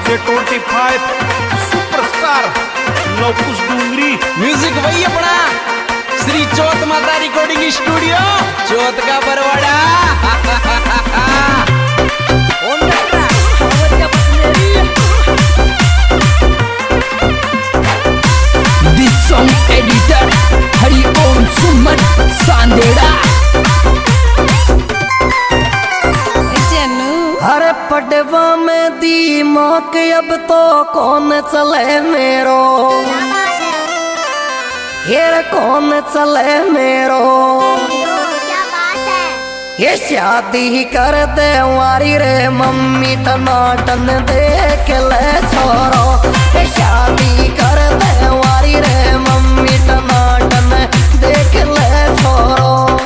25 superstar Lavkush Dungri music वही अपना श्री चौथ माता रिकॉर्डिंग स्टूडियो चौथ का Barwada. This song editor Hari Om Suman Sandera. हरे पडवा में दीमक अब तो कौन चले मेरो, हेर कौन चले मेरो। क्या बात है? ये शादी कर दे वारी रे मम्मी टनाटन देख ले छोरो। ये शादी कर दे वारी रे मम्मी टनाटन देख ले छोरो।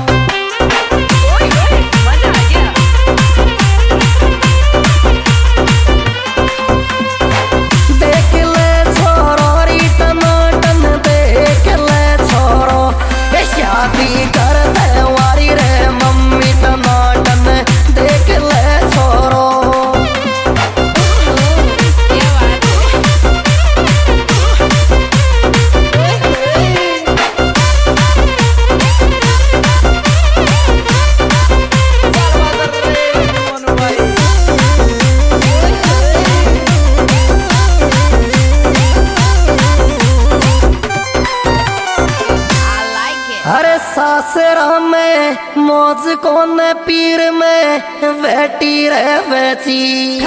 सासरा में मौज कोन पीर में बेटी रे बेची,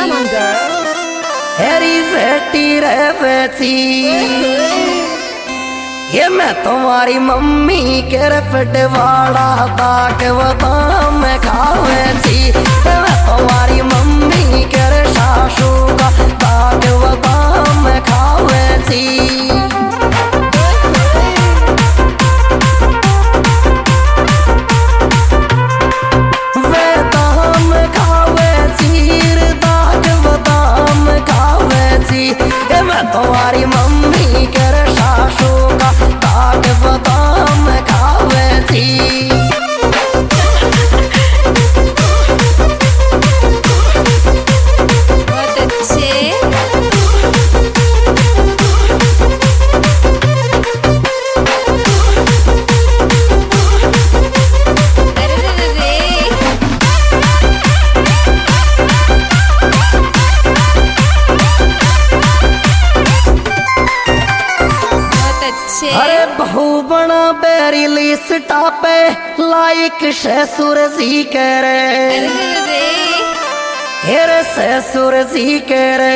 हेरी बेटी रे बेची। ये मैं तुम्हारी मम्मी के रफटवाड़ा ताक बदाम खावे थी। मैं तुम्हारी मम्मी के सासू का ताक बदाम खावे थी। तुम्हारी मम्मी कर सासू का ताक बदाम खावे थी। बहुत अच्छे। अरे बहू बना बेरी लिस्ट पे लाइक ससुर जी करे, हेरे ससुर जी करे।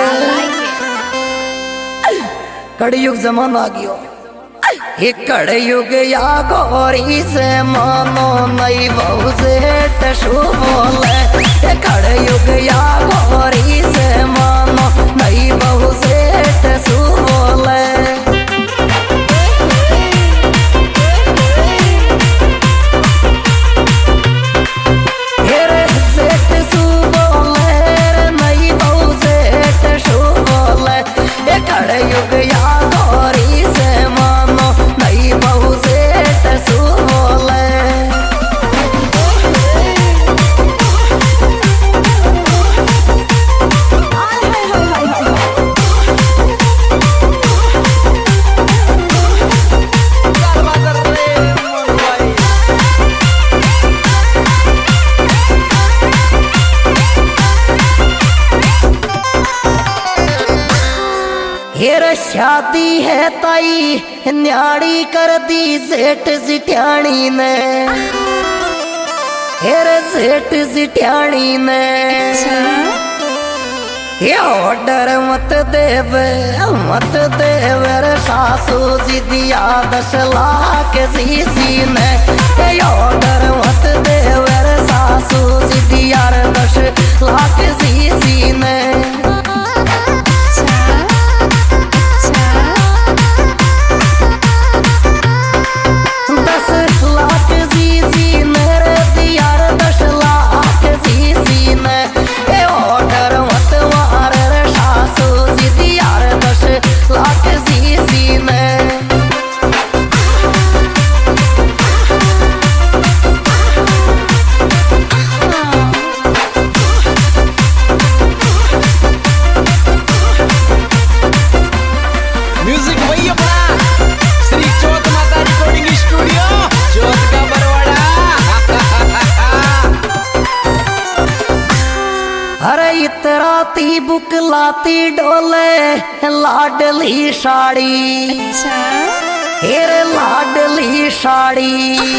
कड़युग जमाना आ गयो, ये कड़युग या गोरी से मानो नई बहू से शुभ बोले। ये कड़युग या गोरी से मानो नई बहू से शुभ बोले। कड़युग या गोरी से मानो नई बहू से बोले। हेर शादी है ताई न्याड़ी कर दी सेठ जिठ्याणी ने, हेर सेठ जिठ्याणी ने। ये ऑर्डर मत देवे रे सासू जी दिया 10 लाख सीसी ने। ये ऑर्डर मत देवे रे सासू जी दिया 10 लाख सीसी ने। 10 लाख सीसी मेरे दिया 10 लाख सीसी ने। ये ऑर्डर मत मार रे सासू जी दिया 10 लाख सीसी ने। अरे इतराती बुकलाती डोले लाडली साड़ी, अच्छा हेरे लाडली साड़ी,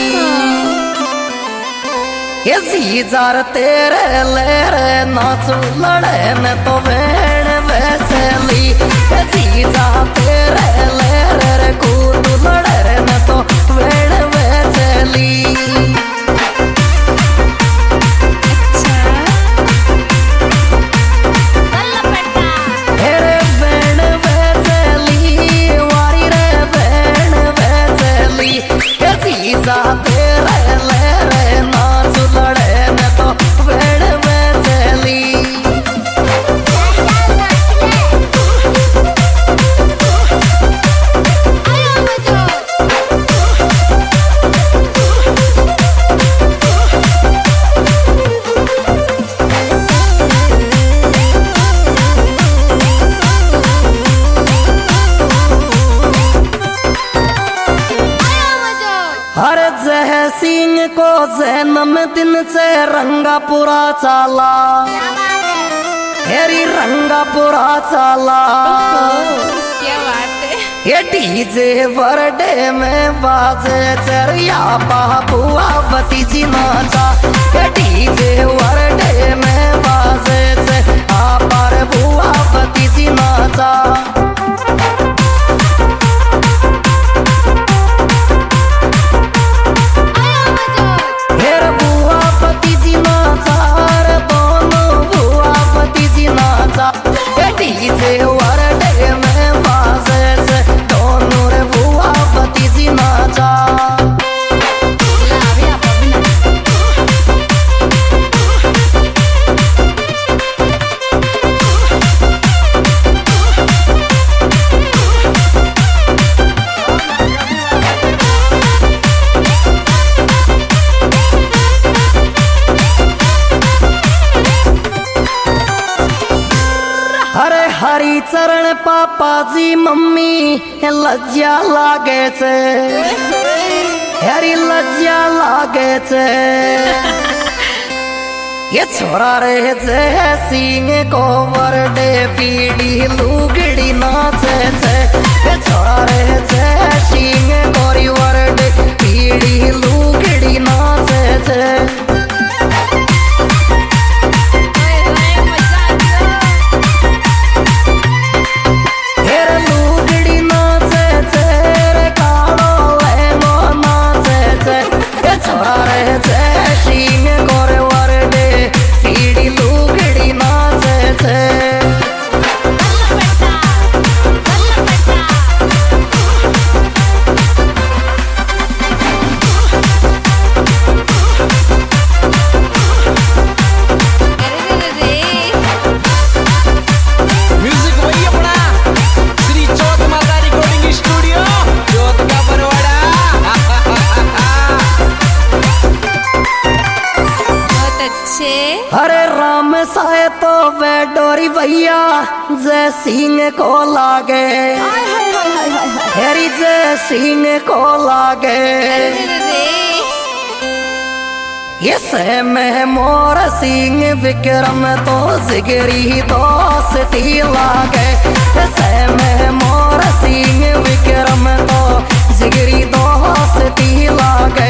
ये जीजार तेरे लेरे नाचू लड़े न तो वेण वैसली, ये जीजा तेरे लेरे कूद लड़े न तो वेण वैसली। हर जह सिंह को जन्म दिन से रंगापुरा चाला, हेरी रंगापुरा चाला, क्या बात है। ये डीजे बर्थडे में बाजे चरिया बाबुआ भतीजी नाचा, ये डीजे बर्थडे में बाजे से आपार बुआ भतीजी नाचा। हरी चरण पापा जी मम्मी लज्जा लागे छे, हरी लज्जा लागे छे। ये छोरा रे जय सिंह को बर्थडे पीड़ी लुगड़ी नाचे छे, ये छोरा रे जय सिंह गोरी बर्थडे पीड़ी लुगड़ी नाचे छे। हरे राम साए तो वे डोरी भैया जय सिंह को लागे, हेरी जय सिंह को लागे। ये से में मोर सिंह विक्रम तो जिगरी दोस्ती लागे, से में मोर सिंह विक्रम तो जिगरी दोस्ती लागे।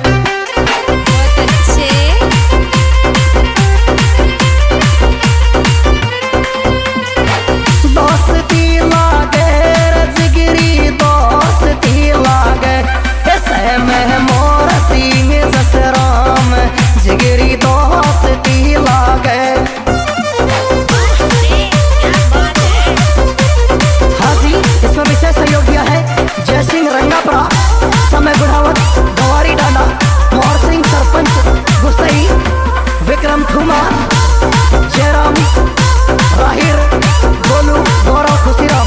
विक्रम ठुमा जयराम राहिर गोलू गौरव खुशीराम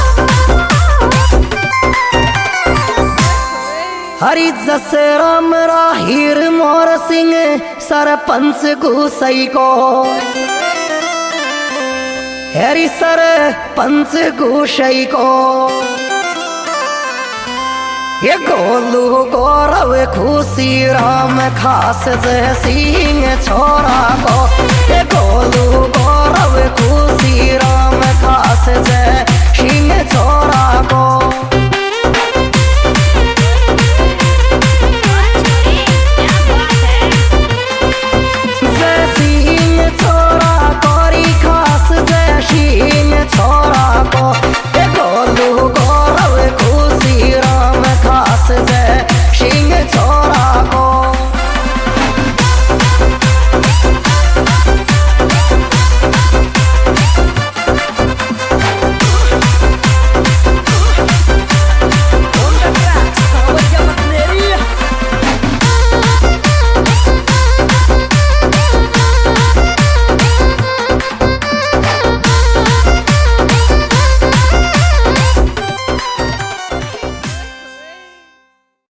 हरि जसराम राहिर मोर सिंह सरपंच गुसई को, हरि सरपंच गुसई को। ये गोलू गौरव खुशी राम खास जय सिंह छोरा को ये गोलू